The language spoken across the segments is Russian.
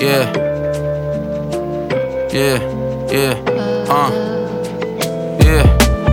Yeah, yeah, yeah, yeah,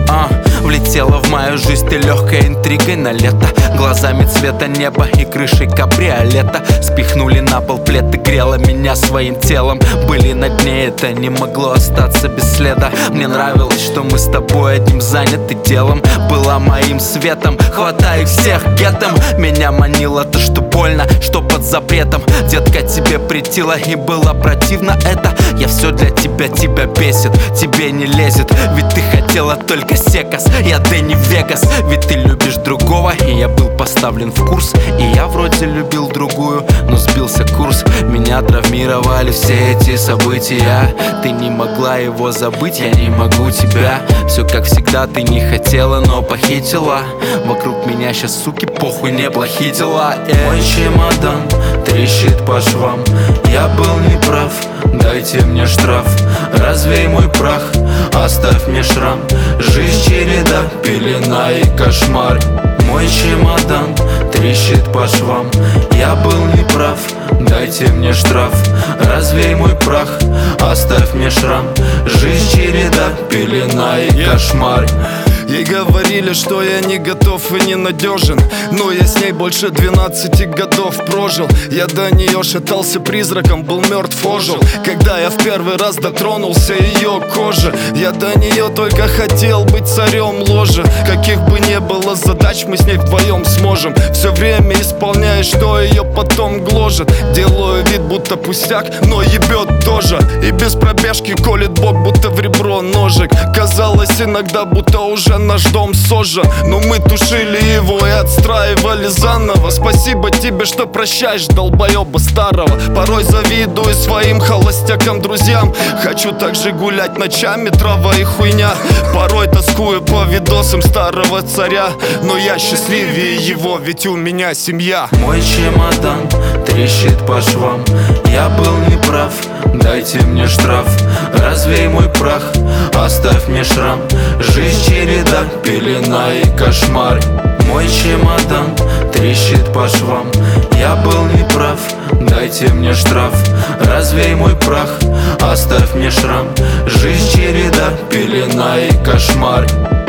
Влетела в мою жизнь ты легкой интригой на лето, глазами цвета неба и крышей кабриолета. Спихнули на пол плед, ты грела меня своим телом. Были на дне, это не могло остаться без следа. Мне нравилось, что мы с тобой одним заняты делом. Была моим светом, хватай их всех гетом. Меня манило то, что больно, что под запретом. Детка, тебе претило и было противно это. Я все для тебя, тебя бесит, тебе не лезет. Ведь ты хотела только секас, я Дэнни Вегас. Ведь ты любишь другого, и я был поставлен в курс. И я вроде любил другую, но сбился курс. Меня травмировали все эти события. Ты не могла его забыть, я не могу тебя. Все как всегда, ты не хотела, но похитила. Вокруг меня сейчас, суки, похуй, неплохие дела. Мой чемодан трещит по швам. Я был неправ, дайте мне штраф. Развей мой прах, оставь мне шрам. Жизнь череда, пелена и кошмар. Мой чемодан трещит по швам. Я был неправ, дайте мне штраф. Развей мой прах, оставь мне шрам. Жизнь череда, пелена и кошмар. Ей говорили, что я не готов и не надежен, но я с ней больше 12 годов прожил. Я до нее шатался призраком, был мертв, ожил. Когда я в первый раз дотронулся ее кожи, я до нее только хотел быть царем ложи. Каких бы ни было задач, мы с ней вдвоем сможем. Все время исполняю, что ее потом гложет. Делаю вид, будто пустяк, но ебет тоже. И без пробежки колет бок, будто в ребро ножик. Казалось иногда, будто уже наш дом сожжен, но мы тушили его и отстраивали заново. Спасибо тебе, что прощаешь долбоеба старого. Порой завидую своим холостякам друзьям. Хочу также гулять ночами, трава и хуйня. Порой тоскую по видосам старого царя, но я счастливее его, ведь у меня семья. Мой чемодан трещит по швам. Я был неправ, дайте мне штраф. Развей мой прах, оставь мне шрам. Жизнь череда, пелена и кошмар. Мой чемодан трещит по швам. Я был неправ, дайте мне штраф. Развей мой прах, оставь мне шрам. Жизнь череда, пелена и кошмар.